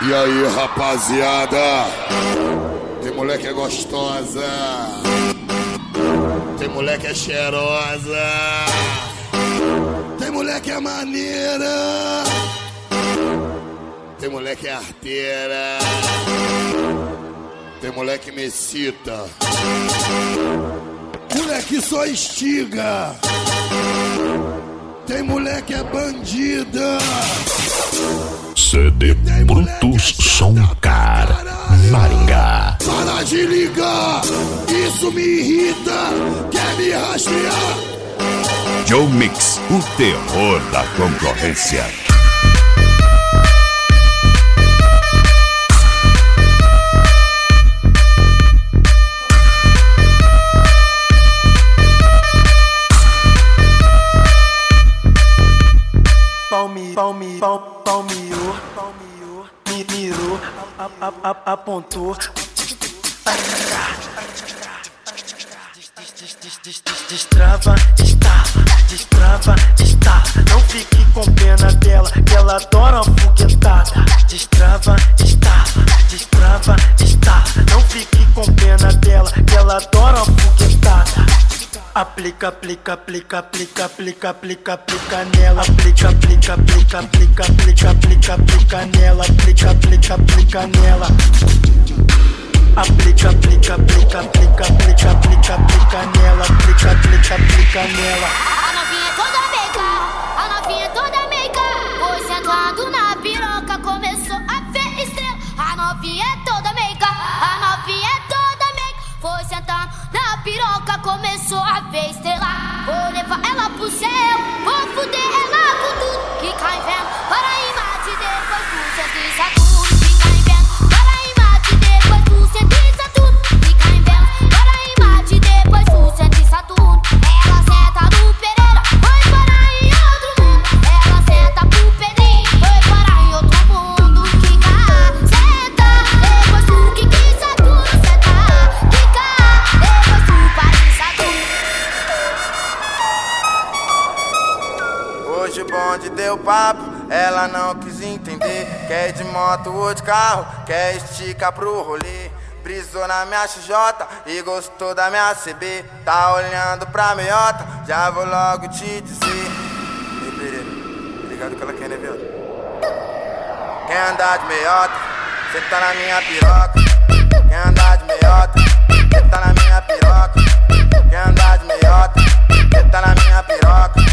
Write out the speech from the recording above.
E aí, rapaziada? Tem mulher que é gostosa, tem mulher que é cheirosa, tem mulher que é maneira, tem mulher que é arteira, tem mulher que me excita, mulher que só instiga, tem mulher que é bandida. CD Brutus Soncar Maringá. Para de ligar, isso me irrita, quer me rastrear. Joe Mix, o terror da concorrência. Mirou, apontou. Destrava, está. Não fique com pena dela, que ela adora uma foguetada. Destrava, está. Não fique com pena dela, que ela adora uma foguetada. Aplica nela. Aplica nela. Aplica nela. Aplica nela. A novinha toda meiga, foi sentando na piroca, começou a ver estrela. A novinha toda meiga, foi sentando na piroca, começou a ver estrela. Vou levar ela pro céu, vou fuder ela com tudo que cai em vento. Para em Marte, depois tu sente Saturno, fica em vento. Para em Marte, depois tu sente Saturno, fica em vento. Para em Marte, depois tu sente Saturno. Ela senta no Pereira, foi parar em outro mundo. Ela senta pro Pedrinho, foi parar em outro mundo. Fica, senta, depois tu que Saturno, senta, fica, depois tu para em Saturno. Hoje o bonde deu papo, ela não quis entender. Quer ir de moto ou de carro, quer esticar pro rolê. Brisou na minha XJ e gostou da minha CB. Tá olhando pra meiota, já vou logo te dizer. Ei, Pereira, ligado que ela quer, né, viado? Quer andar de meiota, cê tá na minha piroca. Quer andar de meiota, cê tá na minha piroca. Quer andar de meiota, cê tá na minha piroca.